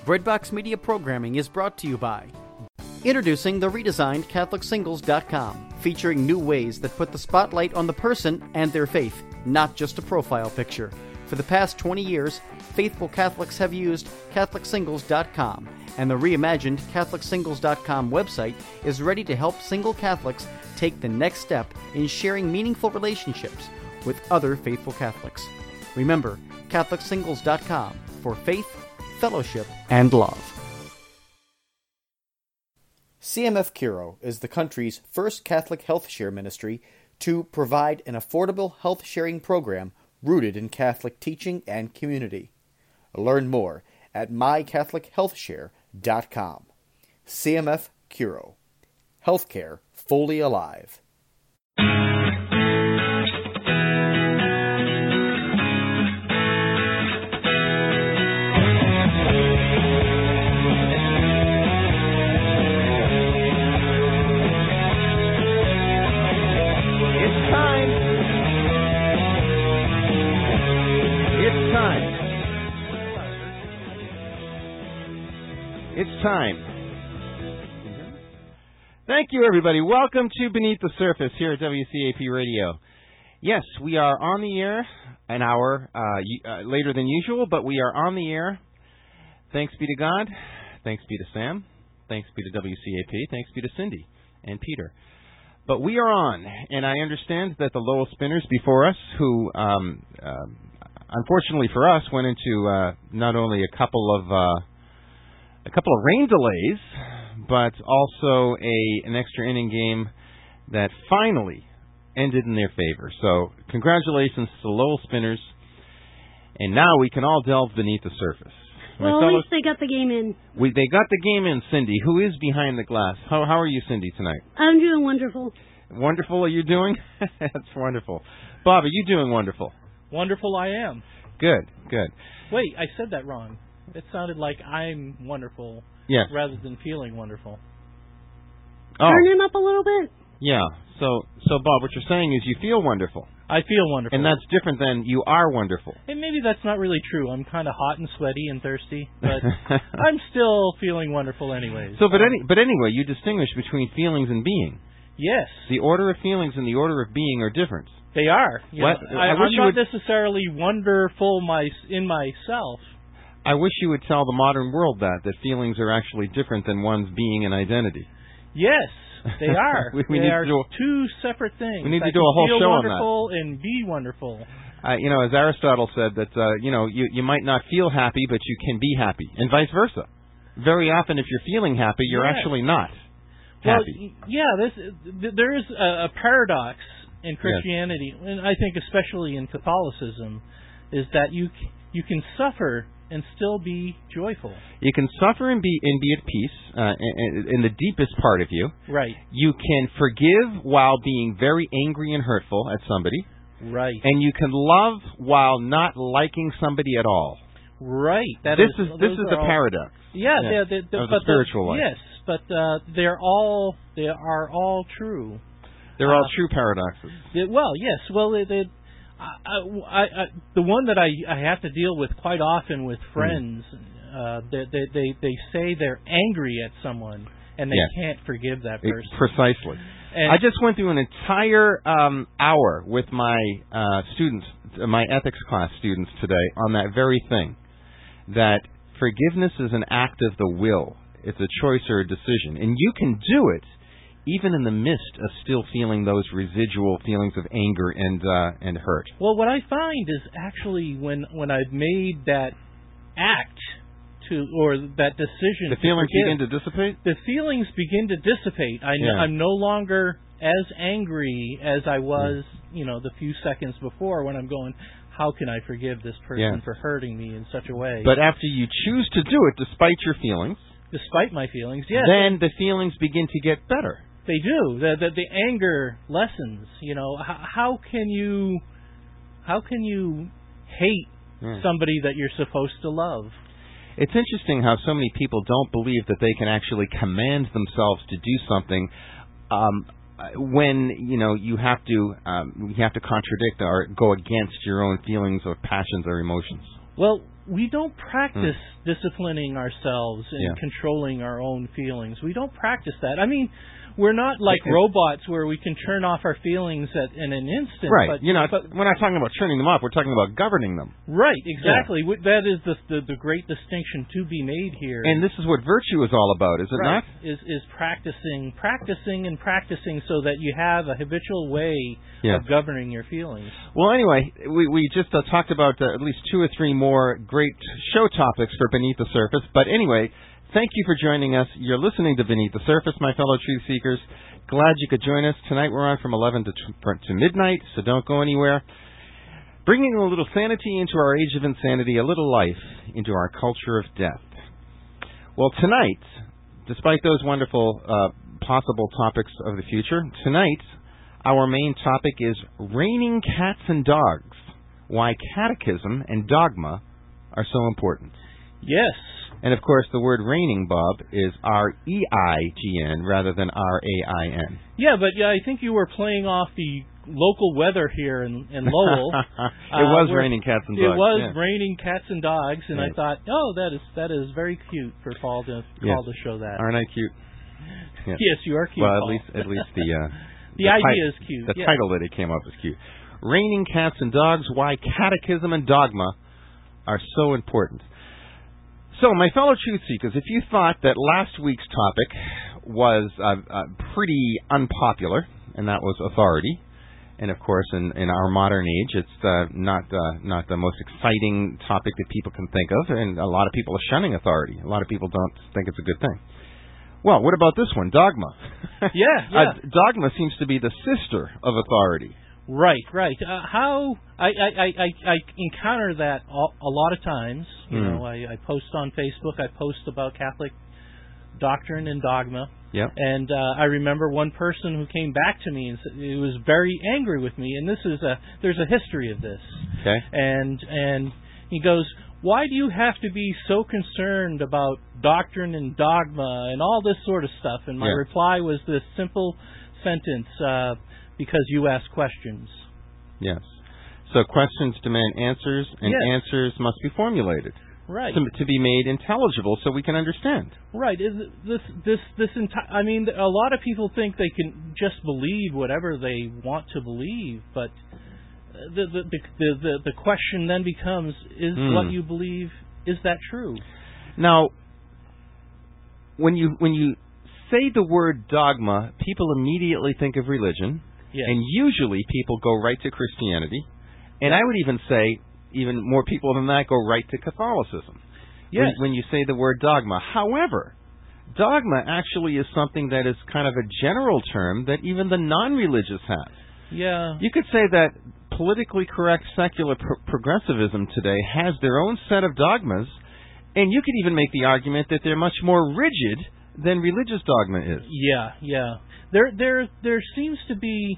Breadbox Media programming is brought to you by introducing the redesigned CatholicSingles.com, featuring new ways that put the spotlight on the person and their faith, not just a profile picture. For the past 20 years, faithful Catholics have used CatholicSingles.com, and the reimagined CatholicSingles.com website is ready to help single Catholics take the next step in sharing meaningful relationships with other faithful Catholics. Remember, CatholicSingles.com for faith, fellowship, and love. CMF Curo is the country's first Catholic health share ministry to provide an affordable health sharing program rooted in Catholic teaching and community. Learn more at mycatholichealthshare.com. CMF Curo. Healthcare fully alive. It's time. Thank you, everybody. Welcome to Beneath the Surface here at WCAP Radio. Yes, we are on the air an hour later than usual, but we are on the air. Thanks be to God. Thanks be to Sam. Thanks be to WCAP. Thanks be to Cindy and Peter. But we are on, and I understand that the Lowell Spinners before us, who, unfortunately for us, went into not only a couple of rain delays, but also an extra inning game that finally ended in their favor. So congratulations to the Lowell Spinners, and now we can all delve beneath the surface. Well, at least they got the game in. They got the game in, Cindy, who is behind the glass. How are you, Cindy, tonight? I'm doing wonderful. Wonderful are you doing? That's wonderful. Bob, are you doing wonderful? Wonderful I am. Good. Wait, I said that wrong. It sounded like I'm wonderful rather than feeling wonderful. Oh. Turn him up a little bit? Yeah. So Bob, what you're saying is you feel wonderful. I feel wonderful. And that's different than you are wonderful. And maybe that's not really true. I'm kind of hot and sweaty and thirsty, but I'm still feeling wonderful anyways. So, but anyway, you distinguish between feelings and being. Yes. The order of feelings and the order of being are different. They are. I'm not necessarily wonderful in myself. I wish you would tell the modern world that feelings are actually different than one's being and identity. Yes, they are. we they need are to do two separate things. We need to do a whole show on that. Feel wonderful and be wonderful. As Aristotle said, that you might not feel happy, but you can be happy, and vice versa. Very often, if you're feeling happy, you're actually not happy. Well, yeah, there is a paradox in Christianity, and I think especially in Catholicism, is that you can suffer and still be joyful. You can suffer and be at peace in the deepest part of you. Right. You can forgive while being very angry and hurtful at somebody. Right. And you can love while not liking somebody at all. Right. This is the paradox. Yeah, of the spiritual life. Yes, but they are all true. They're all true paradoxes. The one that I have to deal with quite often with friends, they say they're angry at someone and they can't forgive that person. Precisely. And I just went through an entire hour with my students, my ethics class students today, on that very thing, that forgiveness is an act of the will. It's a choice or a decision. And you can do it even in the midst of still feeling those residual feelings of anger and hurt. Well, what I find is actually when I've made that act or that decision, the feelings begin to dissipate. The feelings begin to dissipate. I'm no longer as angry as I was, the few seconds before when I'm going, how can I forgive this person for hurting me in such a way? But after you choose to do it, despite your feelings, despite my feelings, yes, then the feelings begin to get better. They do. The anger lessens. How can you hate somebody that you're supposed to love? It's interesting how so many people don't believe that they can actually command themselves to do something when you have to contradict or go against your own feelings or passions or emotions. Well, we don't practice disciplining ourselves and controlling our own feelings. We don't practice that. I mean, we're not like robots where we can turn off our feelings in an instant. Right. But, we're not talking about turning them off. We're talking about governing them. Right. Exactly. Yeah. That is the great distinction to be made here. And this is what virtue is all about, is it not? Is practicing so that you have a habitual way of governing your feelings. Well, anyway, we just talked about at least 2 or 3 more great show topics for Beneath the Surface. But anyway, thank you for joining us. You're listening to Beneath the Surface, my fellow truth seekers. Glad you could join us. Tonight we're on from 11 to midnight, so don't go anywhere. Bringing a little sanity into our age of insanity, a little life into our culture of death. Well, tonight, despite those wonderful possible topics of the future, tonight our main topic is raining cats and dogs, why catechism and dogma are so important. Yes. And, of course, the word raining, Bob, is R-E-I-G-N rather than R-A-I-N. Yeah, but I think you were playing off the local weather here in Lowell. It was raining cats and dogs. It was raining cats and dogs, and I thought, that is very cute for Paul to show that. Aren't I cute? Yes, you are cute, well, Paul. at least the the idea is cute. The title that it came up is cute. Raining cats and dogs, why catechism and dogma are so important. So, my fellow truth seekers, if you thought that last week's topic was pretty unpopular, and that was authority, and of course in our modern age it's not the most exciting topic that people can think of, and a lot of people are shunning authority. A lot of people don't think it's a good thing. Well, what about this one, dogma? Yeah. Dogma seems to be the sister of authority. Right. How I encounter that a lot of times. You know, I post on Facebook. I post about Catholic doctrine and dogma. Yeah. And I remember one person who came back to me and he was very angry with me. And there's a history of this. Okay. And he goes, "Why do you have to be so concerned about doctrine and dogma and all this sort of stuff?" And my reply was this simple sentence. Because you ask questions. Yes. So questions demand answers, and answers must be formulated. Right. To be made intelligible so we can understand. Right. I mean, a lot of people think they can just believe whatever they want to believe, but the question then becomes, is what you believe, is that true? Now, when you say the word dogma, people immediately think of religion. Yes. And usually people go right to Christianity. And I would even say, even more people than that go right to Catholicism. Yes. When you say the word dogma. However, dogma actually is something that is kind of a general term that even the non-religious have. Yeah. You could say that politically correct secular progressivism today has their own set of dogmas, and you could even make the argument that they're much more rigid than religious dogma is. Yeah. There seems to be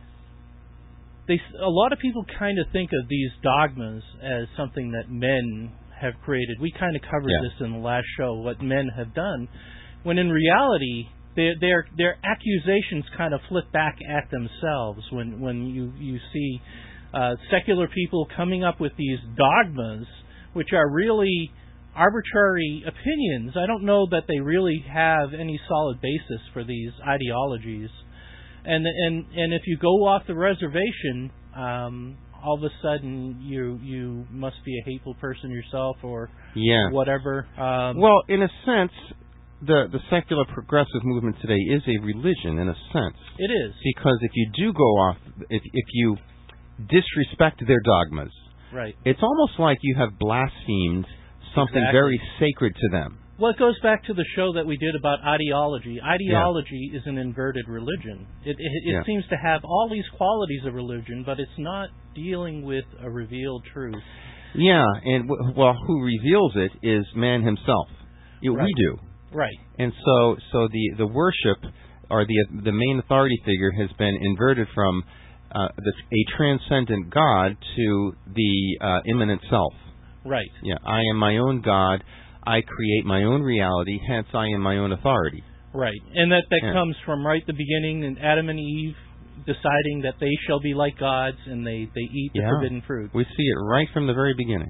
a lot of people kind of think of these dogmas as something that men have created. We kind of covered this in the last show, what men have done, when in reality their accusations kind of flip back at themselves when you see secular people coming up with these dogmas, which are really arbitrary opinions. I don't know that they really have any solid basis for these ideologies. And if you go off the reservation, all of a sudden you must be a hateful person yourself or whatever. Well, in a sense, the secular progressive movement today is a religion in a sense. It is. Because if you do go off, if you disrespect their dogmas, right, it's almost like you have blasphemed something very sacred to them. Well, it goes back to the show that we did about ideology. Ideology is an inverted religion. It seems to have all these qualities of religion, but it's not dealing with a revealed truth. Yeah, and who reveals it is man himself. We do. Right. And so the worship or the main authority figure has been inverted from a transcendent God to the immanent self. Right. Yeah, I am my own God. I create my own reality. Hence, I am my own authority. Right, and that comes from right the beginning, and Adam and Eve deciding that they shall be like gods, and they eat the forbidden fruit. We see it right from the very beginning.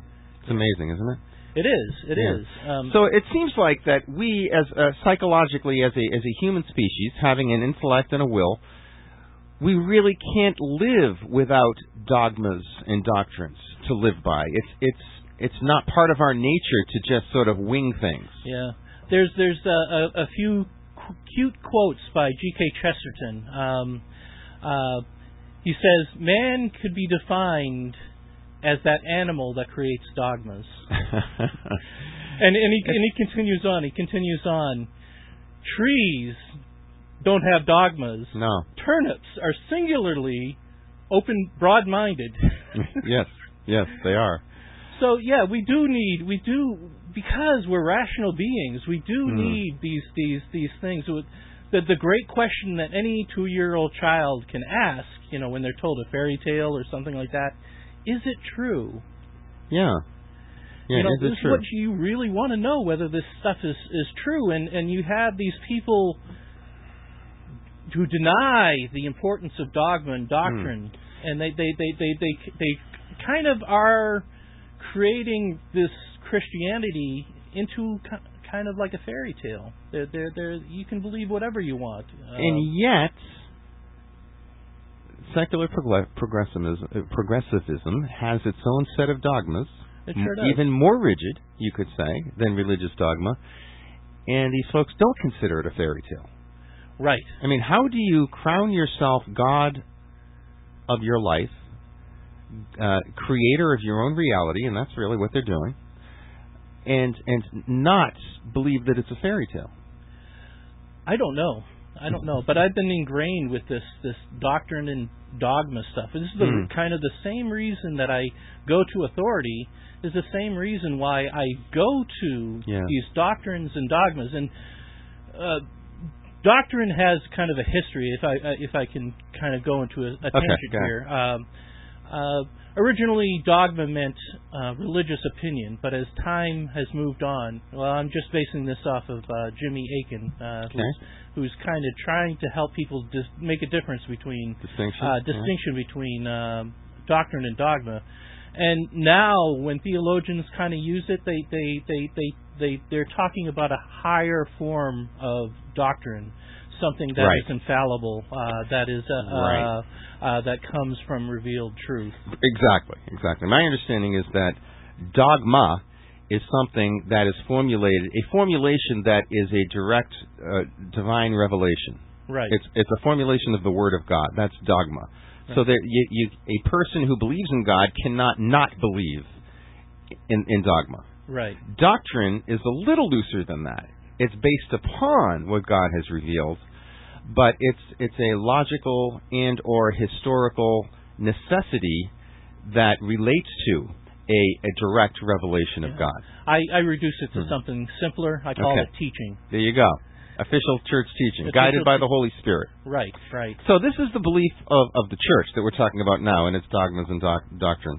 It's amazing, isn't it? It is. It is. So it seems like that we, as psychologically, as a human species, having an intellect and a will, we really can't live without dogmas and doctrines to live by. It's not part of our nature to just sort of wing things. Yeah. There's a few cute quotes by G.K. Chesterton. He says, "Man could be defined as that animal that creates dogmas." and he continues on. He continues on. "Trees don't have dogmas. No. Turnips are singularly open, broad-minded." Yes, they are. So yeah, we do because we're rational beings. We do need these things. The great question that any 2-year-old child can ask, when they're told a fairy tale or something like that, is it true? Yeah. Yeah, is it this true? Is what you really want to know, whether this stuff is true. And you have these people who deny the importance of dogma and doctrine, and they kind of are creating this Christianity into kind of like a fairy tale. You can believe whatever you want. And yet, secular progressivism has its own set of dogmas, it sure does. Even more rigid, you could say, than religious dogma. And these folks don't consider it a fairy tale. Right. I mean, how do you crown yourself God of your life, creator of your own reality, and that's really what they're doing, and not believe that it's a fairy tale? I don't know, but I've been ingrained with this doctrine and dogma stuff. This is kind of the same reason that I go to authority, is the same reason why I go to these doctrines and dogmas. And doctrine has kind of a history, if I can kind of go into a tangent here. Originally, dogma meant religious opinion, but as time has moved on, well, I'm just basing this off of Jimmy Akin, who's kind of trying to help people make a difference between distinction between doctrine and dogma. And now, when theologians kind of use it, they're talking about a higher form of doctrine, something that is infallible, that is that comes from revealed truth. Exactly. My understanding is that dogma is something that is formulated, a formulation that is a direct divine revelation. Right. It's a formulation of the Word of God. That's dogma. Right. So that a person who believes in God cannot not believe in dogma. Right. Doctrine is a little looser than that. It's based upon what God has revealed, but it's a logical and or historical necessity that relates to a direct revelation of God. I reduce it to something simpler. I call it teaching. There you go. Official church teaching, guided by the Holy Spirit. Right. So this is the belief of the church that we're talking about now, and its dogmas and doctrines.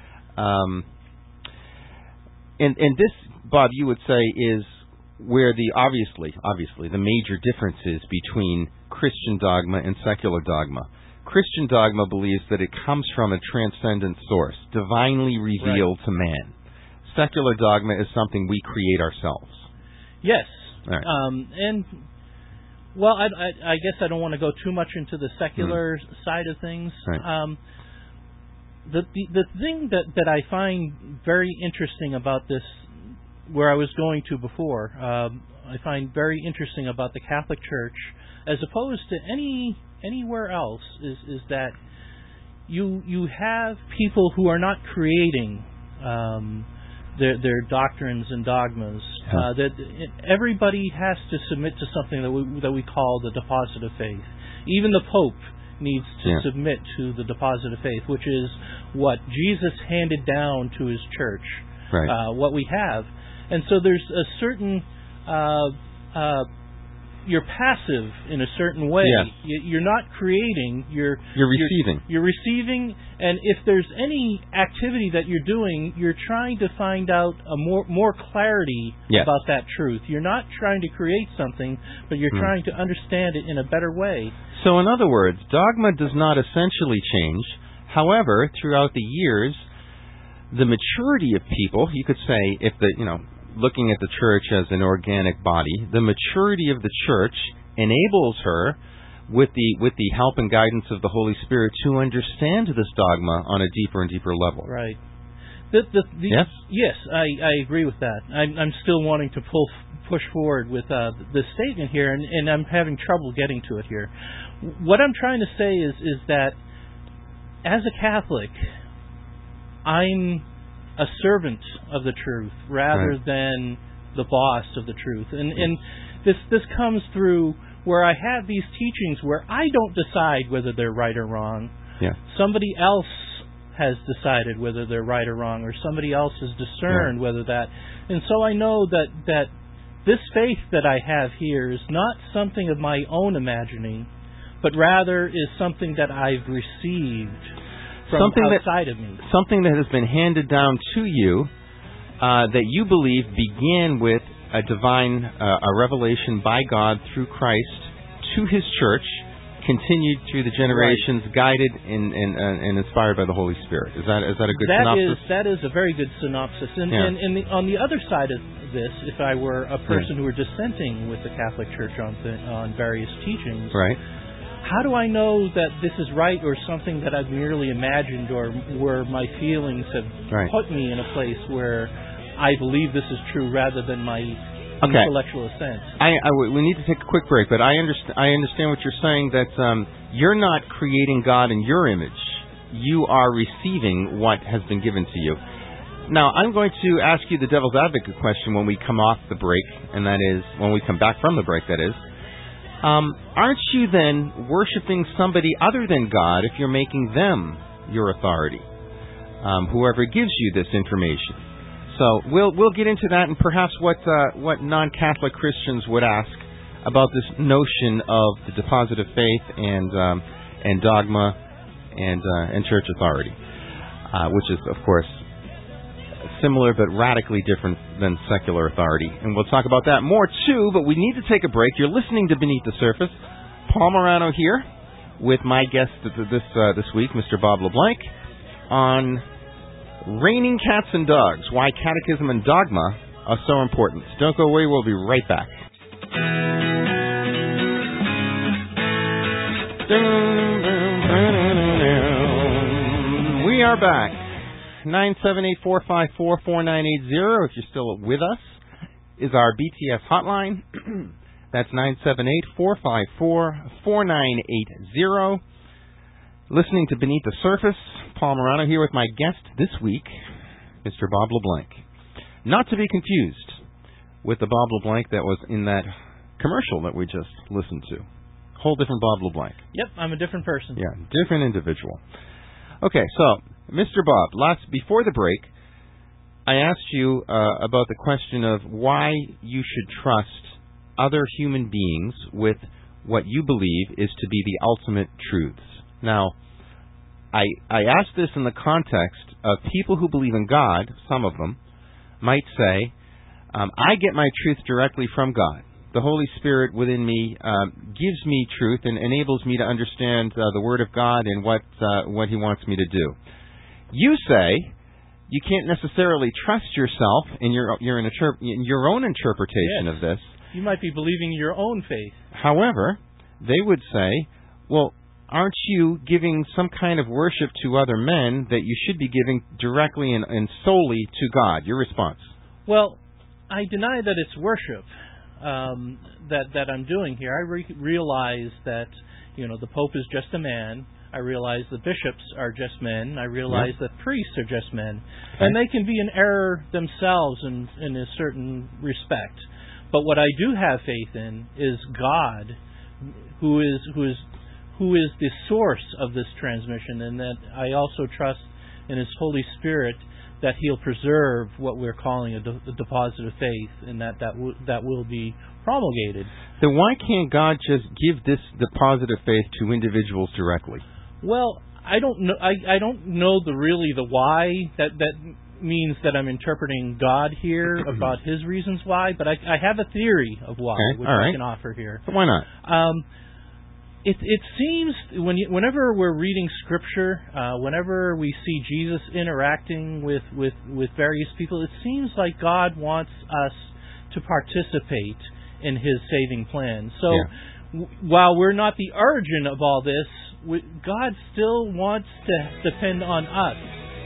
And this, Bob, you would say, is where the obviously the major difference is between Christian dogma and secular dogma. Christian dogma believes that it comes from a transcendent source, divinely revealed to man. Secular dogma is something we create ourselves. Yes. Right. And well, I guess I don't want to go too much into the secular side of things. Right. The thing that I find very interesting about this, where I was going to before, I find very interesting about the Catholic Church, as opposed to anywhere else, is that you have people who are not creating their doctrines and dogmas. That everybody has to submit to something that we call the deposit of faith. Even the Pope needs to submit to the deposit of faith, which is what Jesus handed down to his church, what we have. And so there's a certain you're passive in a certain way. Yes. You're not creating. You're receiving. You're receiving, and if there's any activity that you're doing, you're trying to find out a more clarity about that truth. You're not trying to create something, but you're trying to understand it in a better way. So, in other words, dogma does not essentially change. However, throughout the years, the maturity of people, you could say, if looking at the church as an organic body, the maturity of the church enables her, with the help and guidance of the Holy Spirit, to understand this dogma on a deeper and deeper level. Right. Yes? Yes, I agree with that. I'm still wanting to push forward with this statement here, and I'm having trouble getting to it here. What I'm trying to say is that as a Catholic, I'm a servant of the truth rather than the boss of the truth. And this comes through where I have these teachings where I don't decide whether they're right or wrong. Yeah. Somebody else has decided whether they're right or wrong, or somebody else has discerned whether that. And so I know that this faith that I have here is not something of my own imagining, but rather is something that I've received from outside of me. Something that has been handed down to you that you believe began with a divine a revelation by God through Christ to His church, continued through the generations, guided and inspired by the Holy Spirit. Is that a good synopsis? That is a very good synopsis. And on the other side of this, if I were a person who were dissenting with the Catholic Church on various teachings, how do I know that this is right or something that I've merely imagined, or where my feelings have put me in a place where I believe this is true rather than my intellectual assent? We need to take a quick break, but I understand what you're saying, that you're not creating God in your image. You are receiving what has been given to you. Now, I'm going to ask you the devil's advocate question when we come off the break, and that is, when we come back from the break, that is. Aren't you then worshiping somebody other than God if you're making them your authority? Whoever gives you this information. So we'll get into that, and perhaps what non-Catholic Christians would ask about this notion of the deposit of faith and dogma and church authority, which is, of course, similar but radically different than secular authority. And we'll talk about that more too, but we need to take a break. You're listening to Beneath the Surface. Paul Morano here with my guest this week, Mr. Bob LeBlanc, on Reigning Cats and Dogs, why catechism and dogma are so important. Don't go away, we'll be right back. We are back. 978-454-4980, if you're still with us, is our BTS hotline. That's 978-454-4980. Listening to Beneath the Surface, Paul Morano here with my guest this week, Mr. Bob LeBlanc. Not to be confused with the Bob LeBlanc that was in that commercial that we just listened to. Whole different Bob LeBlanc. Yep, I'm a different person. Yeah, different individual. Okay, so, Mr. Bob, before the break, I asked you about the question of why you should trust other human beings with what you believe is to be the ultimate truths. Now, I ask this in the context of people who believe in God. Some of them might say, I get my truth directly from God. The Holy Spirit within me gives me truth and enables me to understand the Word of God and what He wants me to do. You say you can't necessarily trust yourself in your own interpretation of this. You might be believing your own faith. However, they would say, well, aren't you giving some kind of worship to other men that you should be giving directly and solely to God? Your response? Well, I deny that it's worship that I'm doing here. I realize that the Pope is just a man. I realize the bishops are just men. I realize that priests are just men, and they can be in error themselves in a certain respect. But what I do have faith in is God, who is the source of this transmission, and that I also trust in His Holy Spirit that He'll preserve what we're calling a deposit of faith, and that will be promulgated. Then why can't God just give this deposit of faith to individuals directly? Well, I don't know. I don't know the why. That means that I'm interpreting God here about His reasons why, but I have a theory of why, which I can offer here. Why not? It seems whenever we're reading Scripture, whenever we see Jesus interacting with various people, it seems like God wants us to participate in His saving plan. So while we're not the origin of all this, God still wants to depend on us.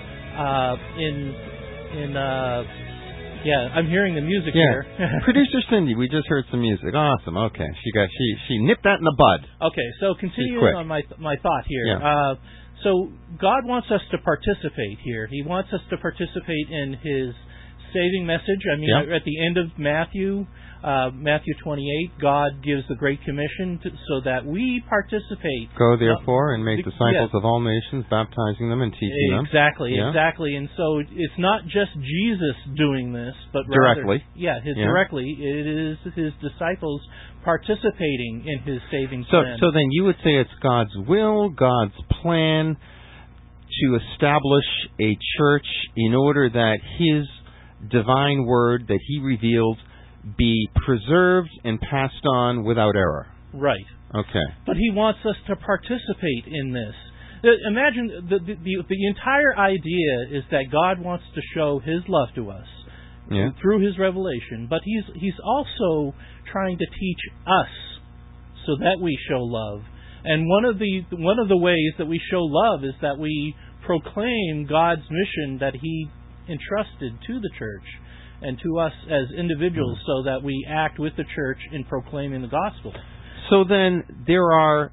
I'm hearing the music here. Producer Cindy, we just heard some music. Awesome. Okay, she nipped that in the bud. Okay, so continuing on my thought here. Yeah. So God wants us to participate here. He wants us to participate in His saving message. I mean, at the end of Matthew 28, God gives the Great Commission so that we participate. Go therefore and make disciples of all nations, baptizing them and teaching them. Exactly. And so it's not just Jesus doing this, but directly. Directly. It is His disciples participating in His saving plan. So then you would say it's God's will, God's plan to establish a church in order that His divine word that He revealed be preserved and passed on without error. Right. Okay. But He wants us to participate in this. Imagine the entire idea is that God wants to show His love to us through His revelation, but He's also trying to teach us so that we show love. And one of the ways that we show love is that we proclaim God's mission that He entrusted to the church and to us as individuals, so that we act with the church in proclaiming the gospel. So then there are,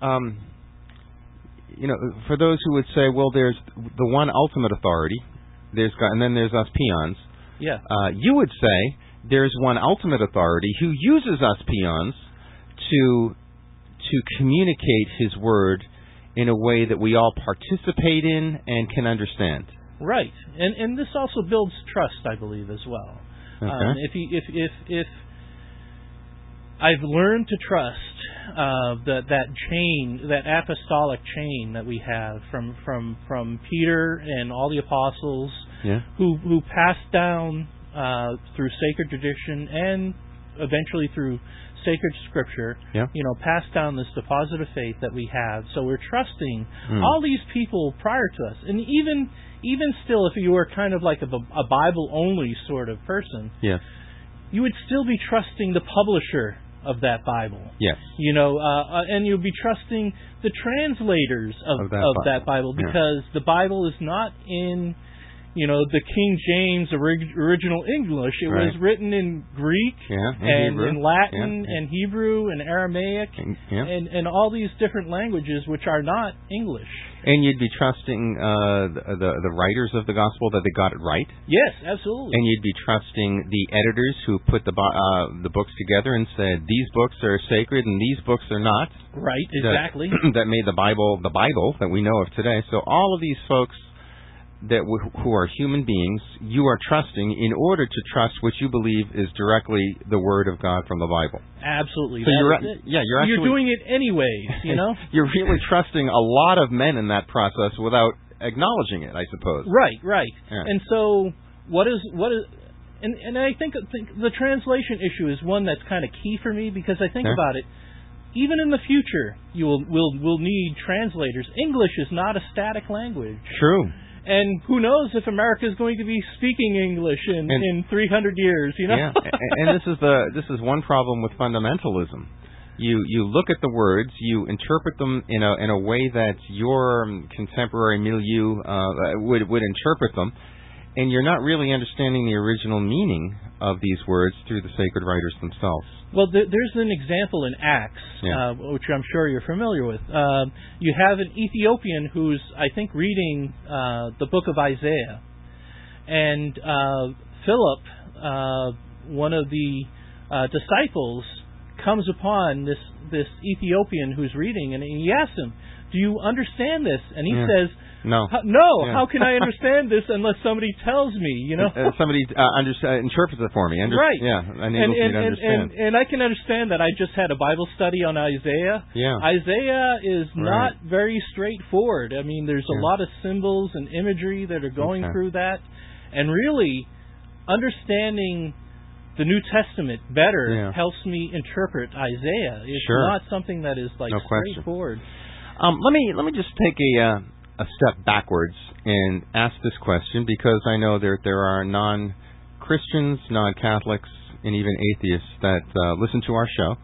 for those who would say, well, there's the one ultimate authority, there's God, and then there's us peons. Yeah. You would say there's one ultimate authority who uses us peons to communicate His word in a way that we all participate in and can understand. Right, and this also builds trust, I believe, as well. Okay. If I've learned to trust that chain, that apostolic chain that we have from Peter and all the apostles, who passed down through sacred tradition and eventually through sacred scripture, passed down this deposit of faith that we have. So we're trusting all these people prior to us, and even still, if you were kind of like a Bible-only sort of person, you would still be trusting the publisher of that Bible. Yes. And you'll be trusting the translators of that Bible, because the Bible is not in, the King James original English. It was written in Greek and in Latin and Hebrew and Aramaic and all these different languages which are not English. And you'd be trusting the writers of the gospel that they got it right. Yes, absolutely. And you'd be trusting the editors who put the books together and said these books are sacred and these books are not. Right, exactly. That made the Bible that we know of today. So all of these folks who are human beings, you are trusting in order to trust what you believe is directly the Word of God from the Bible. Absolutely. So you're doing it anyways, You're really trusting a lot of men in that process without acknowledging it, I suppose. Right. Yeah. And so what is and I think the translation issue is one that's kind of key for me, because I think about it. Even in the future, we'll need translators. English is not a static language. True. And who knows if America is going to be speaking English in 300 years, Yeah, and this is one problem with fundamentalism. You look at the words, you interpret them in a way that your contemporary milieu would interpret them, and you're not really understanding the original meaning of these words through the sacred writers themselves. Well, there's an example in Acts, which I'm sure you're familiar with. You have an Ethiopian who's, I think, reading the book of Isaiah. And Philip, one of the disciples, comes upon this Ethiopian who's reading, and he asks him, "Do you understand this?" And he says, No. How can I understand this unless somebody tells me, Somebody interprets it for me. Right. Yeah, enables me to understand. And I can understand that. I just had a Bible study on Isaiah. Yeah. Isaiah is not very straightforward. I mean, there's a lot of symbols and imagery that are going through that. And really, understanding the New Testament better helps me interpret Isaiah. It's not something that is like straightforward. Let me just take a step backwards and ask this question, because I know there are non-Christians, non-Catholics, and even atheists that listen to our show.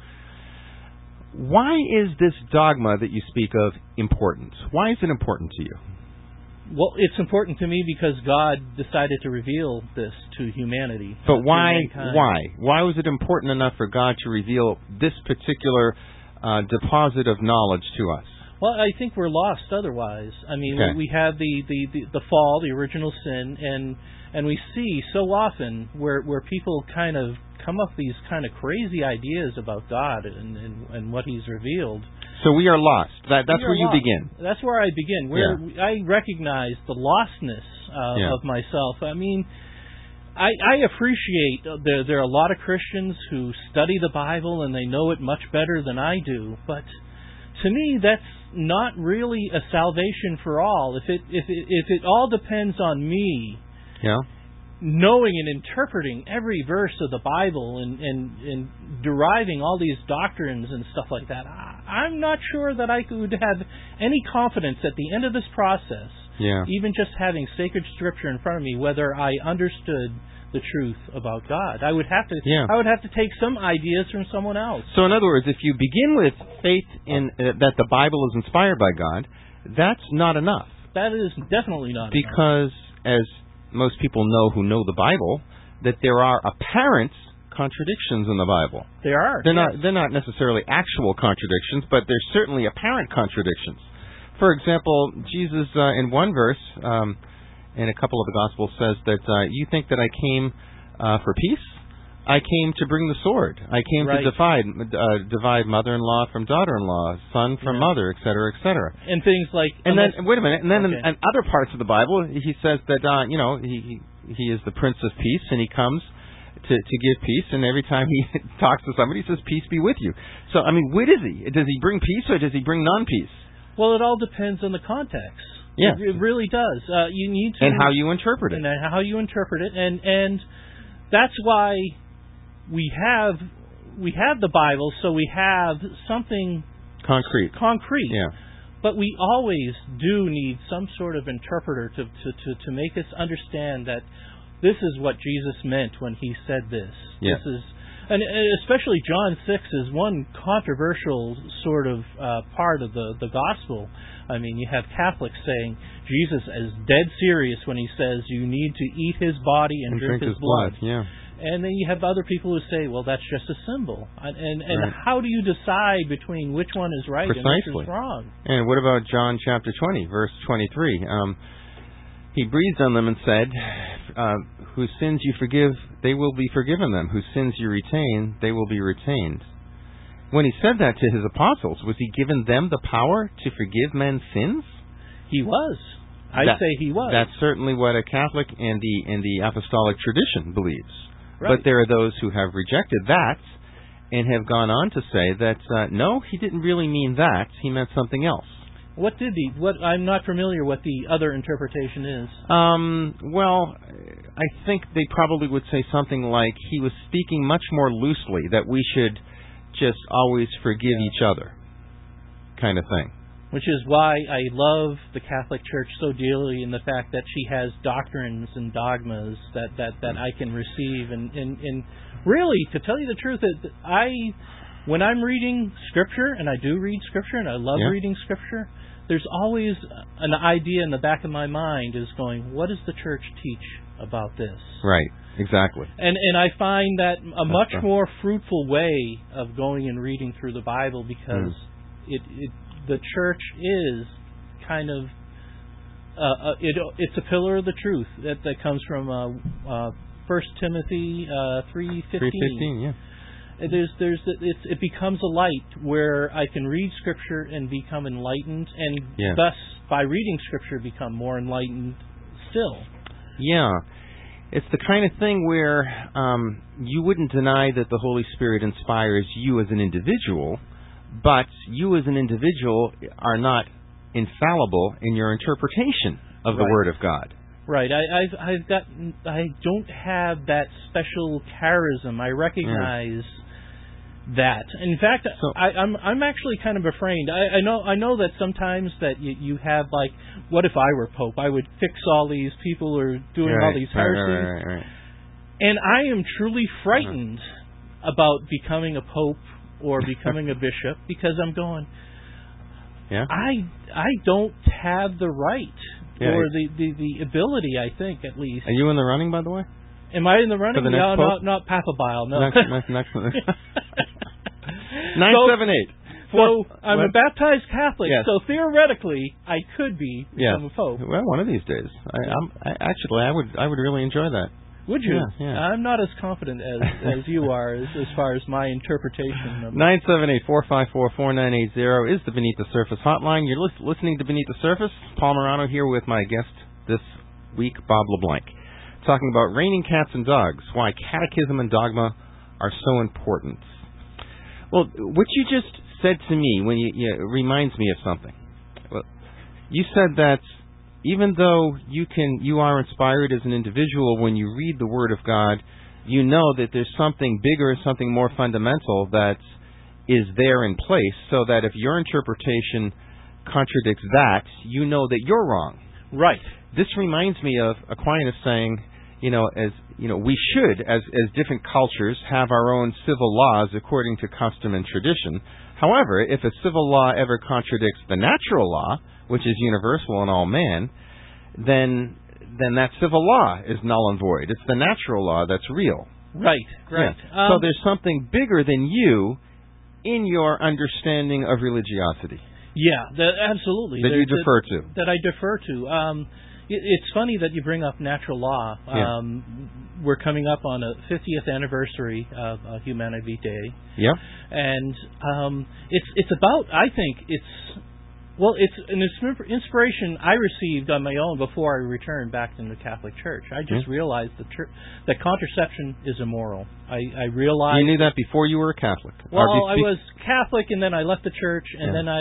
Why is this dogma that you speak of important? Why is it important to you? Well, it's important to me because God decided to reveal this to humanity. But why? Why was it important enough for God to reveal this particular deposit of knowledge to us? Well, I think we're lost otherwise. I mean, we have the fall, the original sin, and we see so often where people kind of come up with these kind of crazy ideas about God and what He's revealed. So we are lost. That's where you begin. That's where I begin. I recognize the lostness of myself. I mean, I appreciate there are a lot of Christians who study the Bible and they know it much better than I do, but to me that's not really a salvation for all. If it all depends on me, knowing and interpreting every verse of the Bible and deriving all these doctrines and stuff like that, I'm not sure that I could have any confidence at the end of this process, even just having sacred Scripture in front of me, whether I understood the truth about God. I would have to take some ideas from someone else. So in other words, if you begin with faith in that the Bible is inspired by God, that's not enough. That is definitely not enough. Because as most people know who know the Bible, that there are apparent contradictions in the Bible. There are. They're not necessarily actual contradictions, but they're certainly apparent contradictions. For example, Jesus in one verse in a couple of the Gospels says that you think that I came for peace? I came to bring the sword. I came to divide mother-in-law from daughter-in-law, son from mother, etc., etc. And things like... And then, wait a minute, and then in other parts of the Bible, he says that, he is the Prince of Peace, and he comes to give peace, and every time he talks to somebody, he says, peace be with you. So, I mean, what is he? Does he bring peace, or does he bring non-peace? Well, it all depends on the context. Yeah. It really does. You need to... And how you interpret it. And how you interpret it, and that's why... We have the Bible, so we have something concrete. Yeah. But we always do need some sort of interpreter to make us understand that this is what Jesus meant when He said this. Yeah. This is, and especially John 6 is one controversial sort of part of the gospel. I mean, you have Catholics saying Jesus is dead serious when He says you need to eat His body and drink His blood. Yeah. And then you have other people who say, well, that's just a symbol. And how do you decide between which one is right and which is wrong? And what about John chapter 20, verse 23? He breathed on them and said, whose sins you forgive, they will be forgiven them. Whose sins you retain, they will be retained. When He said that to His apostles, was He giving them the power to forgive men's sins? He was. I'd say He was. That's certainly what a Catholic and the apostolic tradition believes. Right. But there are those who have rejected that and have gone on to say that, no, He didn't really mean that. He meant something else. What I'm not familiar what the other interpretation is. Well, I think they probably would say something like He was speaking much more loosely, that we should just always forgive each other, kind of thing. Which is why I love the Catholic Church so dearly in the fact that she has doctrines and dogmas that I can receive. And really, to tell you the truth, when I'm reading Scripture, and I do read Scripture, and I love reading Scripture, there's always an idea in the back of my mind is going, what does the Church teach about this? Right, exactly. And I find that a much more fruitful way of going and reading through the Bible because the Church is kind of it's a pillar of the truth that comes from 1 Timothy 3:15. 3:15, yeah. It becomes a light where I can read Scripture and become enlightened, and thus by reading Scripture become more enlightened still. Yeah. It's the kind of thing where you wouldn't deny that the Holy Spirit inspires you as an individual, but you as an individual are not infallible in your interpretation of the Word of God. Right. I don't have that special charism. I recognize that. In fact, I'm actually kind of afraid. I know that sometimes that you have like, what if I were Pope? I would fix all these people who are doing all these heresies. Right. And I am truly frightened about becoming a Pope or becoming a bishop because I'm going, I don't have the right or the ability, I think, at least. Are you in the running, by the way? Am I in the running? No, not Papabile, no. Next 978. So I'm a baptized Catholic, so theoretically I could become a Pope. Well, one of these days. I would really enjoy that. Would you? Yeah. I'm not as confident as you are as far as my interpretation of 978-454-4980 is the Beneath the Surface hotline. You're listening to Beneath the Surface. Paul Morano here with my guest this week, Bob LeBlanc, talking about raining cats and dogs, why catechism and dogma are so important. Well, what you just said to me reminds me of something. Well, you said that even though you are inspired as an individual when you read the Word of God, you know that there's something bigger, something more fundamental that is there in place, so that if your interpretation contradicts that, you know that you're wrong. Right. This reminds me of Aquinas saying, we should, as different cultures, have our own civil laws according to custom and tradition. However, if a civil law ever contradicts the natural law, which is universal in all man, then that civil law is null and void. It's the natural law that's real. Right. Yeah. So there's something bigger than you in your understanding of religiosity. Yeah, absolutely. That you defer to. That I defer to. It's funny that you bring up natural law. We're coming up on a 50th anniversary of Humanae Vitae. Yeah. And it's about, I think, it's an inspiration I received on my own before I returned back into the Catholic Church. I just realized that contraception is immoral. I realized... You knew that before you were a Catholic? Well, I was Catholic, and then I left the church, and then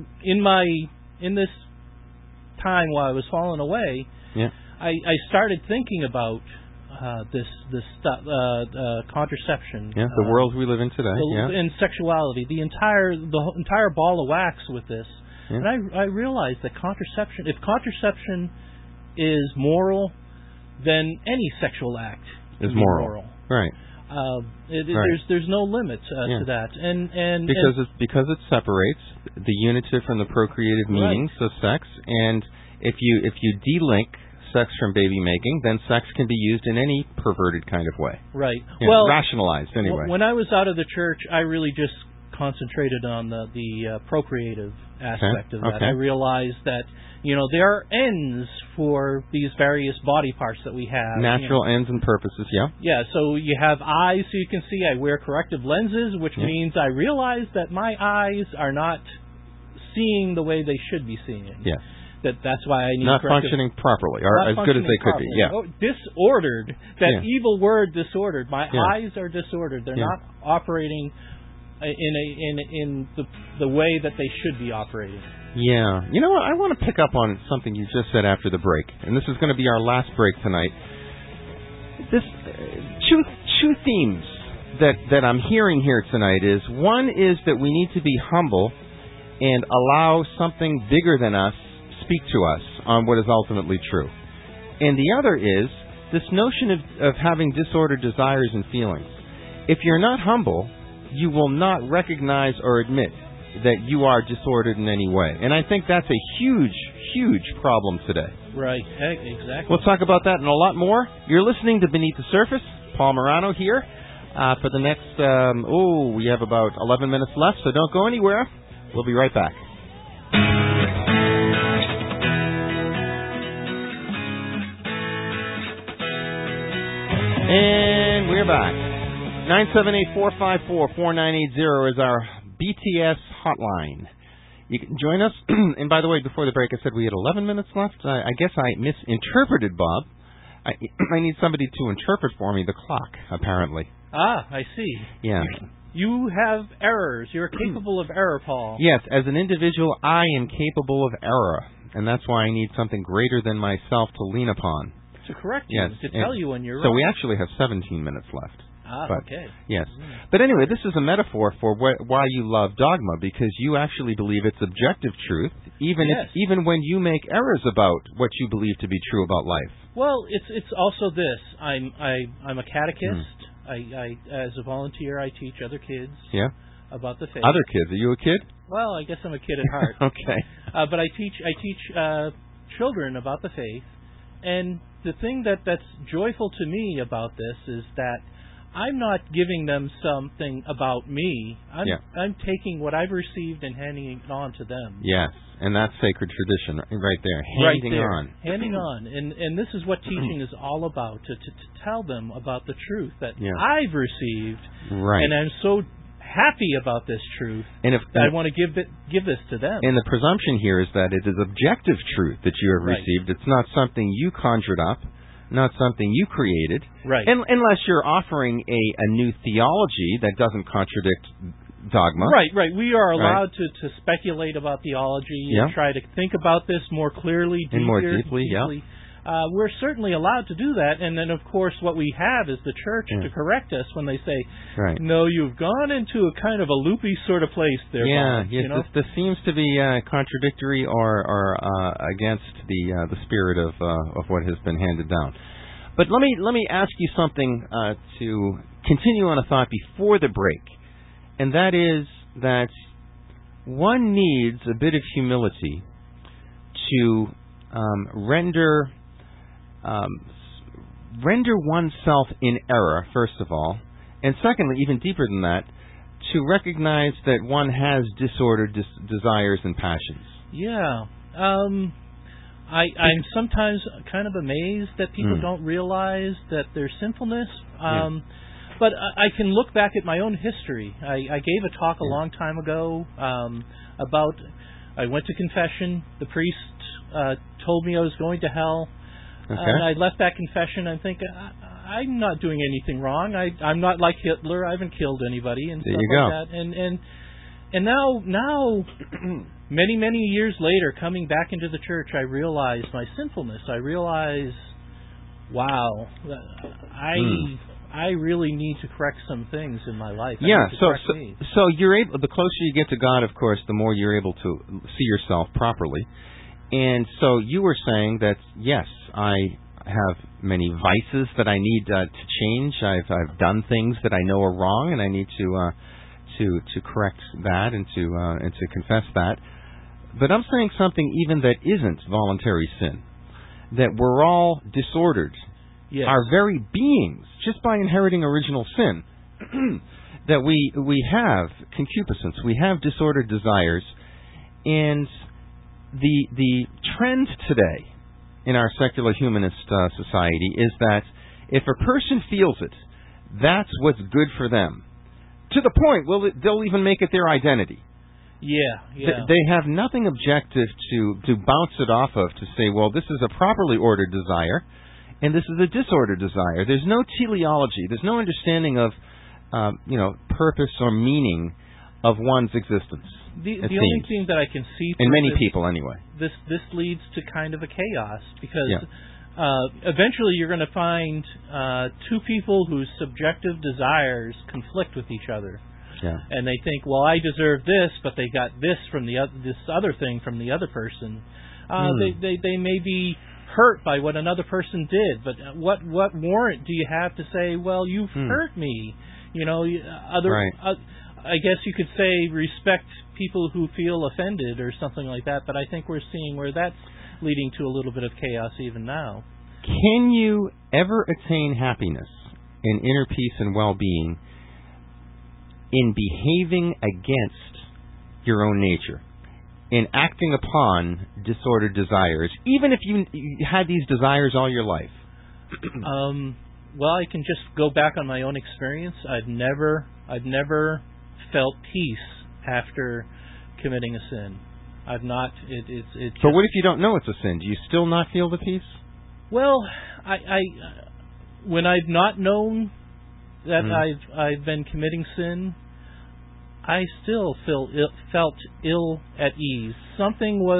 in this time while I was falling away, I started thinking about this stuff, contraception. Yeah, the world we live in today. And sexuality. The entire ball of wax with this. Yeah. And I realized that if contraception is moral, then any sexual act is moral. Right. There's no limit to that, and because it separates the unitive from the procreative meanings of sex, and if you delink sex from baby making, then sex can be used in any perverted kind of way. Right. Well, rationalized anyway. When I was out of the church, I really just concentrated on the procreative aspect of that. I realized that there are ends for these various body parts that we have. Natural ends and purposes, Yeah, so you have eyes so you can see. I wear corrective lenses, which means I realize that my eyes are not seeing the way they should be seeing. Yes. That's why I need not functioning properly, or as good as they could be. Yeah. Oh, disordered. That evil word, disordered. My eyes are disordered. They're not operating in the way that they should be operating. Yeah. You know what? I want to pick up on something you just said after the break, and this is going to be our last break tonight. This two themes that I'm hearing here tonight is, one is that we need to be humble and allow something bigger than us speak to us on what is ultimately true. And the other is this notion of having disordered desires and feelings. If you're not humble, you will not recognize or admit that you are disordered in any way. And I think that's a huge, huge problem today. Right, exactly. We'll talk about that and a lot more. You're listening to Beneath the Surface. Paul Morano here for the next, we have about 11 minutes left, so don't go anywhere. We'll be right back. And we're back. 978-454-4980 is our BTS hotline. You can join us. And by the way, before the break, I said we had 11 minutes left. I guess I misinterpreted, Bob. I need somebody to interpret for me the clock, apparently. Ah, I see. Yeah. You have errors. You're capable of error, Paul. Yes, as an individual, I am capable of error. and that's why I need something greater than myself to lean upon. To correct you, to tell you when you're so wrong. So we actually have 17 minutes left. Okay. Yes. But anyway, this is a metaphor for why you love dogma, because you actually believe it's objective truth, even when you make errors about what you believe to be true about life. Well, it's also this. I'm a catechist. I as a volunteer, I teach other kids about the faith. Other kids? Are you a kid? Well, I guess I'm a kid at heart. Okay. But I teach children about the faith, and the thing that's joyful to me about this is that I'm not giving them something about me. I'm taking what I've received and handing it on to them. Yes, and that's sacred tradition right there. Handing on. And this is what teaching is all about, to tell them about the truth that I've received. Right. And I'm so happy about this truth that I want to give this to them. And the presumption here is that it is objective truth that you have received. It's not something you conjured up, not something you created. Right. Unless you're offering a new theology that doesn't contradict dogma. Right. We are allowed to speculate about theology and try to think about this more clearly, and more deeply. We're certainly allowed to do that, and then, of course, what we have is the church to correct us when they say, no, you've gone into a kind of a loopy sort of place there. This seems to be contradictory or against the spirit of what has been handed down. But let me ask you something to continue on a thought before the break, and that is that one needs a bit of humility to render oneself in error, first of all, and secondly, even deeper than that, to recognize that one has disordered desires and passions. Yeah. I'm sometimes kind of amazed that people don't realize that there's sinfulness. But I can look back at my own history. I gave a talk a long time ago about, I went to confession. The priest told me I was going to hell. And I left that confession and think, I'm not doing anything wrong. I'm not like Hitler. I haven't killed anybody and stuff like that. And now many, many years later, coming back into the church, I realize my sinfulness. I realize, wow, I really need to correct some things in my life. So you're able. The closer you get to God, of course, the more you're able to see yourself properly. And so you were saying that, yes, I have many vices that I need to change. I've done things that I know are wrong, and I need to correct that and to confess that. But I'm saying something even that isn't voluntary sin, that we're all disordered. Yes. Our very beings, just by inheriting original sin, that we have concupiscence, we have disordered desires, and the trend today in our secular humanist society is that if a person feels it, that's what's good for them. To the point, they'll even make it their identity. Yeah. They have nothing objective to bounce it off of, to say, well, this is a properly ordered desire, and this is a disordered desire. There's no teleology. There's no understanding of, purpose or meaning of one's existence. The only thing that I can see in many people, anyway, this leads to kind of a chaos, because eventually you're going to find two people whose subjective desires conflict with each other. Yeah. And they think, well, I deserve this, but they got this from this other thing from the other person. They may be hurt by what another person did, but what warrant do you have to say, well, you've hurt me? I guess you could say respect people who feel offended or something like that, but I think we're seeing where that's leading to a little bit of chaos even now. Can you ever attain happiness and inner peace and well-being in behaving against your own nature, in acting upon disordered desires, even if you had these desires all your life? Well, I can just go back on my own experience. I've never felt peace after committing a sin. I've not. But what if you don't know it's a sin? Do you still not feel the peace? Well, I when I've not known that I've been committing sin, I still felt ill at ease. Something was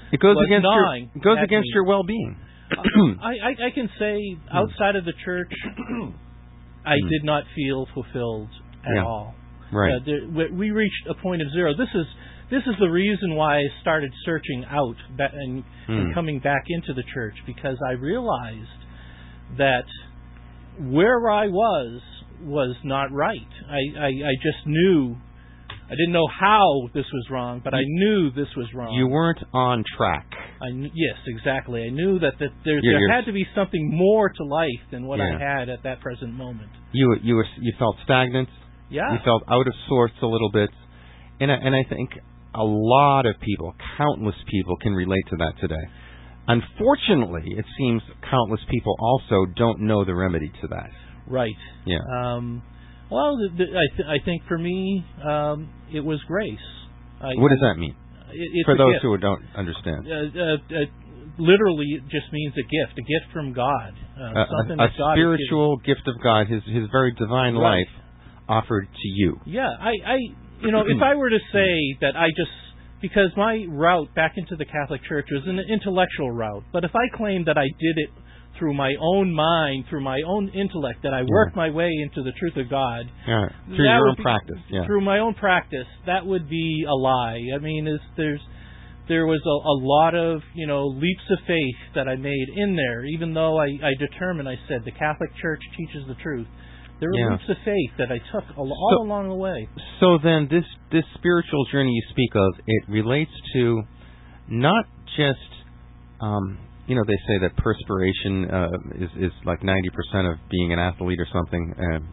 It goes gnawing. It goes against your well-being. I can say outside of the church, I did not feel fulfilled at all. Right. We reached a point of zero. This is the reason why I started searching out and coming back into the church, because I realized that where I was not right. I just knew. I didn't know how this was wrong, but I knew this was wrong. You weren't on track. Yes, exactly. I knew that there had to be something more to life than what I had at that present moment. You felt stagnant. Yeah. You felt out of sorts a little bit, and I think a lot of people, countless people, can relate to that today. Unfortunately, it seems countless people also don't know the remedy to that. Right. Yeah. Well, I think for me, it was grace. What does that mean? For those who don't understand. Literally, it just means a gift from God. Something a spiritual gift of God, His very divine life offered to you. Yeah, if I were to say that because my route back into the Catholic Church was an intellectual route, but if I claimed that I did it through my own mind, through my own intellect, that I worked my way into the truth of God. Through your own practice. Yeah. Through my own practice, that would be a lie. I mean, there was a lot of, leaps of faith that I made in there, even though I said the Catholic Church teaches the truth. There were leaps of faith that I took all along the way. So then this spiritual journey you speak of, it relates to not just... they say that perspiration is like 90% of being an athlete or something.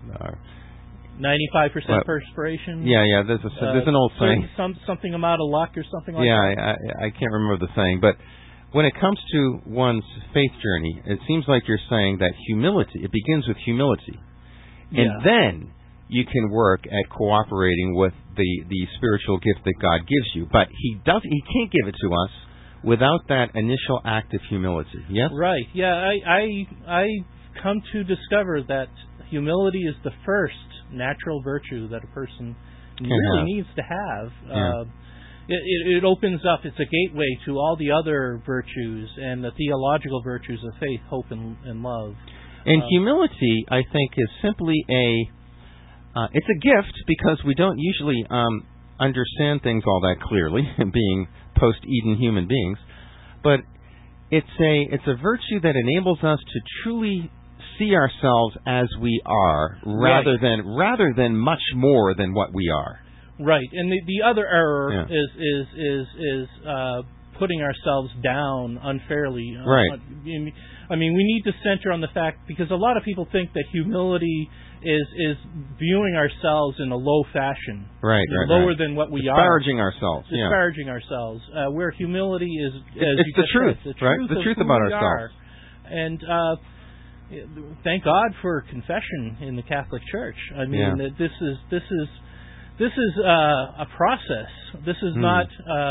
95% perspiration. Yeah. There's an old saying. Something amount of luck or something like that. Yeah, I can't remember the saying, but when it comes to one's faith journey, it seems like you're saying that humility. It begins with humility, and then you can work at cooperating with the spiritual gift that God gives you. But He can't give it to us without that initial act of humility. Yes? Right. Yeah, I come to discover that humility is the first natural virtue that a person really needs to have. Yeah. It opens up, it's a gateway to all the other virtues and the theological virtues of faith, hope, and love. And humility, I think, is simply it's a gift, because we don't usually understand things all that clearly, being post-Eden human beings, but it's a virtue that enables us to truly see ourselves as we are, rather than much more than what we are. Right, and the other error is putting ourselves down unfairly. Right. I mean, we need to center on the fact, because a lot of people think that humility is viewing ourselves in a low fashion, lower than what we disparaging are. Disparaging ourselves. Where humility is, it's the truth, right? The truth about ourselves. And thank God for confession in the Catholic Church. I mean, this is a process. This is not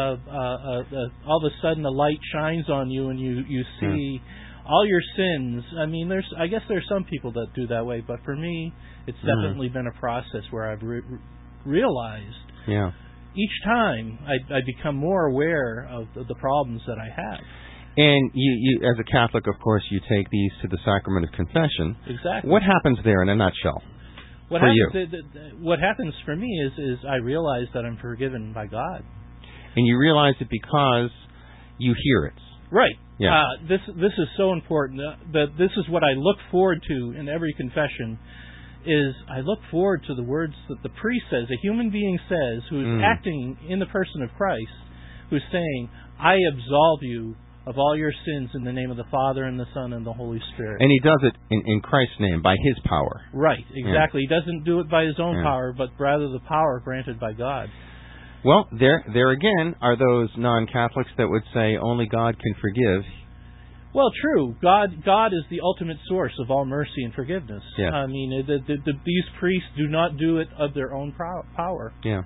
all of a sudden a light shines on you and you see all your sins. I mean, I guess there's some people that do that way, but for me, it's definitely been a process where I've realized each time I become more aware of the problems that I have. And you, as a Catholic, of course, you take these to the sacrament of confession. Exactly. What happens there in a nutshell? What happens for me is I realize that I'm forgiven by God. And you realize it because you hear it. Right. Yeah. This is so important. This is what I look forward to in every confession. Is I look forward to the words that the priest says, a human being says, who is acting in the person of Christ, who's saying, "I absolve you of all your sins in the name of the Father and the Son and the Holy Spirit." And he does it in Christ's name, by His power. Right, exactly. He doesn't do it by his own power, but rather the power granted by God. Well, there again are those non-Catholics that would say only God can forgive. Well, true. God is the ultimate source of all mercy and forgiveness. Yeah. I mean, these priests do not do it of their own power. Yeah.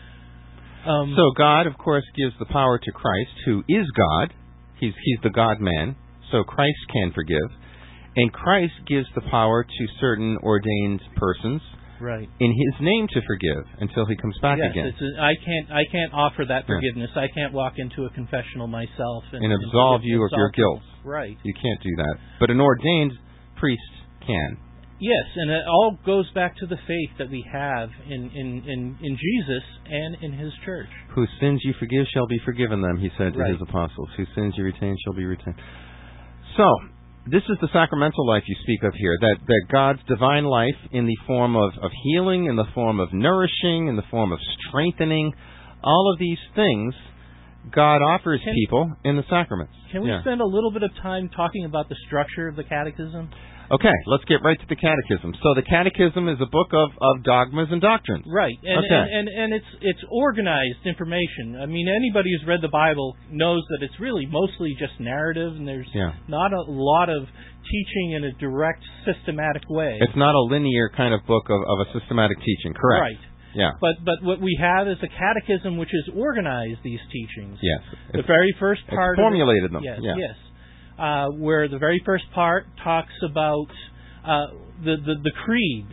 So God, of course, gives the power to Christ, who is God. He's the God-man, so Christ can forgive. And Christ gives the power to certain ordained persons, Right. in His name to forgive until He comes back again. I can't offer that forgiveness. I can't walk into a confessional myself and absolve you of your guilt. Right. You can't do that. But an ordained priest can. Yes, and it all goes back to the faith that we have in Jesus and in His church. Whose sins you forgive shall be forgiven them, He said to His apostles. Whose sins you retain shall be retained. So, this is the sacramental life you speak of here, that God's divine life in the form of healing, in the form of nourishing, in the form of strengthening, all of these things God offers people in the sacraments. Can we spend a little bit of time talking about the structure of the Catechism? Okay, let's get right to the Catechism. So the Catechism is a book of dogmas and doctrines. Right, and it's organized information. I mean, anybody who's read the Bible knows that it's really mostly just narrative, and there's not a lot of teaching in a direct, systematic way. It's not a linear kind of book of a systematic teaching, correct? Right. Yeah. But what we have is a catechism which has organized these teachings. Yes. The very first part formulated them. Yes. Where the very first part talks about the creeds,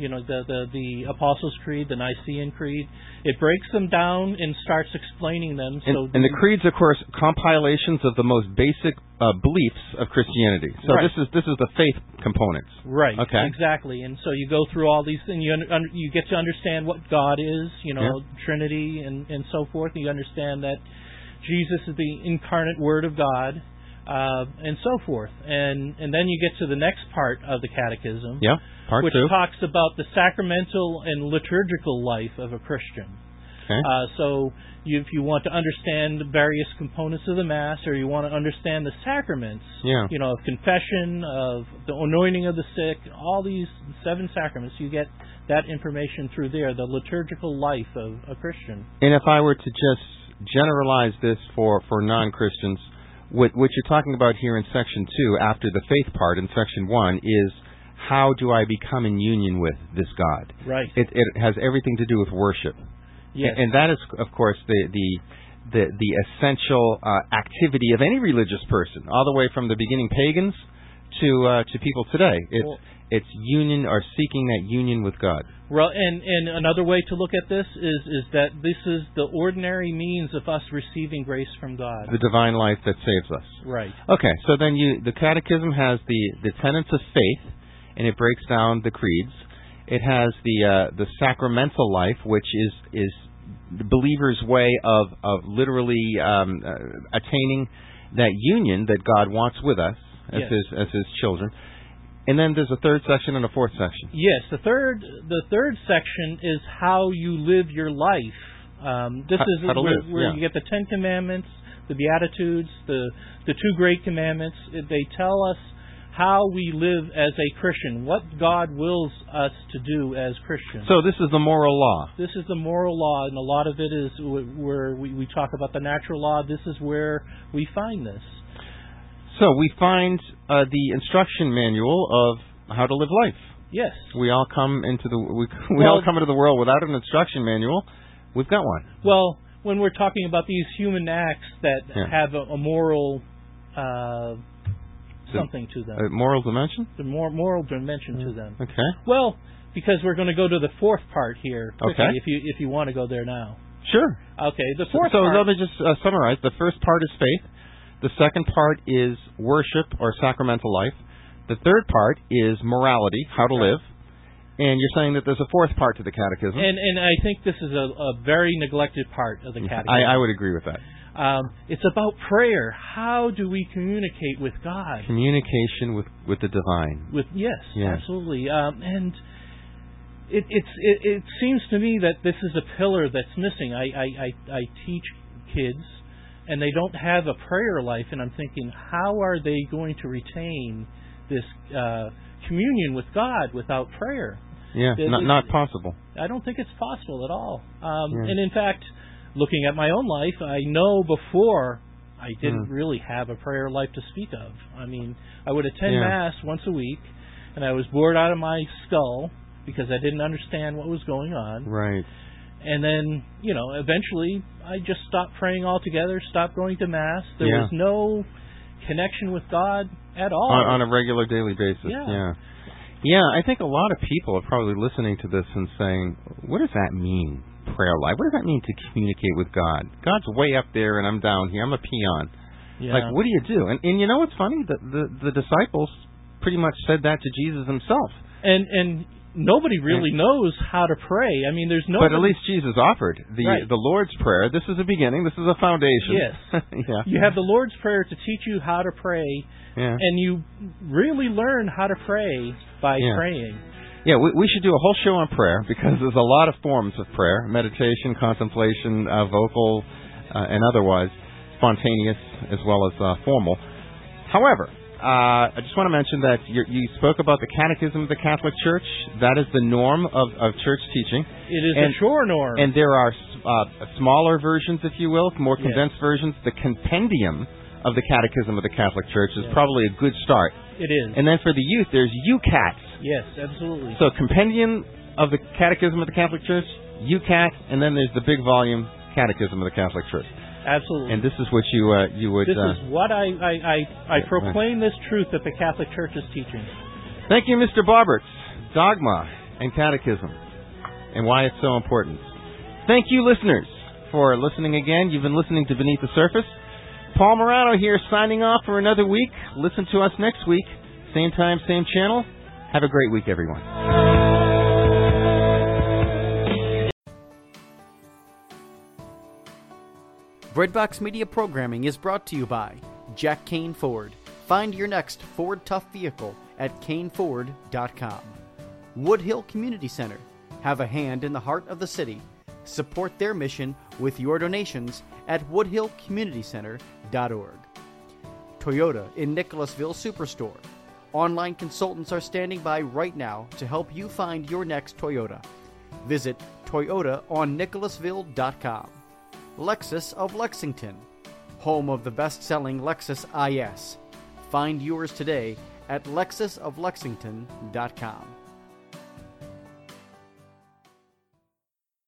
the Apostles' Creed, the Nicene Creed. It breaks them down and starts explaining them. And the creeds, of course, compilations of the most basic beliefs of Christianity. So this is the faith components. Right. Okay. Exactly. And so you go through all these things. You get to understand what God is. Trinity and so forth. You understand that Jesus is the incarnate Word of God. And so forth. And then you get to the next part of the Catechism, part which 2. talks about the sacramental and liturgical life of a Christian. Okay. So if you want to understand the various components of the Mass, or you want to understand the sacraments, of confession, of the anointing of the sick, all these 7 sacraments, you get that information through there, the liturgical life of a Christian. And if I were to just generalize this for non-Christians, what you're talking about here in Section 2, after the faith part in Section 1, is how do I become in union with this God? Right. It has everything to do with worship. Yes. And that is, of course, the essential activity of any religious person, all the way from the beginning pagans to people today. It's union, or seeking that union with God. Well, and another way to look at this is that this is the ordinary means of us receiving grace from God. The divine life that saves us. Right. Okay, so then the Catechism has the tenets of faith, and it breaks down the creeds. It has the sacramental life, which is the believer's way of literally attaining that union that God wants with us as His children. And then there's a third section and a fourth section. Yes, the third section is how you live your life. This is where you get the 10 Commandments, the Beatitudes, the 2 Great Commandments. They tell us how we live as a Christian, what God wills us to do as Christians. So this is the moral law. This is the moral law, and a lot of it is where we talk about the natural law. This is where we find this. So we find the instruction manual of how to live life. Yes. We all come into the world without an instruction manual. We've got one. Well, when we're talking about these human acts that have a moral something to them. A moral dimension? The moral dimension to them. Okay. Well, because we're going to go to the fourth part here quickly, okay. if you want to go there now. Sure. Okay, the fourth part... So let me just summarize. The first part is faith. The second part is worship or sacramental life. The third part is morality, how to live. And you're saying that there's a fourth part to the Catechism. And I think this is a very neglected part of the Catechism. I would agree with that. It's about prayer. How do we communicate with God? Communication with the divine. Yes, absolutely. And it seems to me that this is a pillar that's missing. I teach kids, and they don't have a prayer life, and I'm thinking, how are they going to retain this communion with God without prayer? Yeah, not possible. I don't think it's possible at all. And in fact, looking at my own life, I know before I didn't really have a prayer life to speak of. I mean, I would attend Mass once a week, and I was bored out of my skull because I didn't understand what was going on. Right. And then, eventually I just stopped praying altogether, stopped going to Mass. There was no connection with God at all. On a regular daily basis, Yeah, I think a lot of people are probably listening to this and saying, what does that mean, prayer life? What does that mean to communicate with God? God's way up there and I'm down here. I'm a peon. Yeah. Like, what do you do? And you know what's funny? The disciples pretty much said that to Jesus himself. And nobody really knows how to pray. I mean, there's no. But at least Jesus offered the Lord's Prayer. This is a beginning. This is a foundation. Yes. Yeah. You have the Lord's Prayer to teach you how to pray, and you really learn how to pray by praying. Yeah, we should do a whole show on prayer because there's a lot of forms of prayer: meditation, contemplation, vocal, and otherwise, spontaneous as well as formal. However, I just want to mention that you spoke about the Catechism of the Catholic Church. That is the norm of church teaching. It is a sure norm. And there are smaller versions, if you will, more condensed versions. The compendium of the Catechism of the Catholic Church is probably a good start. It is. And then for the youth, there's UCAT. Yes, absolutely. So compendium of the Catechism of the Catholic Church, UCAT, and then there's the big volume Catechism of the Catholic Church. Absolutely. And this is what you would... This is what I proclaim this truth that the Catholic Church is teaching. Thank you, Mr. Barberts. Dogma and Catechism and why it's so important. Thank you, listeners, for listening again. You've been listening to Beneath the Surface. Paul Morano here signing off for another week. Listen to us next week. Same time, same channel. Have a great week, everyone. Breadbox Media programming is brought to you by Jack Kane Ford. Find your next Ford Tough vehicle at caneford.com. Woodhill Community Center. Have a hand in the heart of the city. Support their mission with your donations at woodhillcommunitycenter.org. Toyota in Nicholasville Superstore. Online consultants are standing by right now to help you find your next Toyota. Visit toyotaonnicholasville.com. Lexus of Lexington, home of the best-selling Lexus IS. Find yours today at lexusoflexington.com.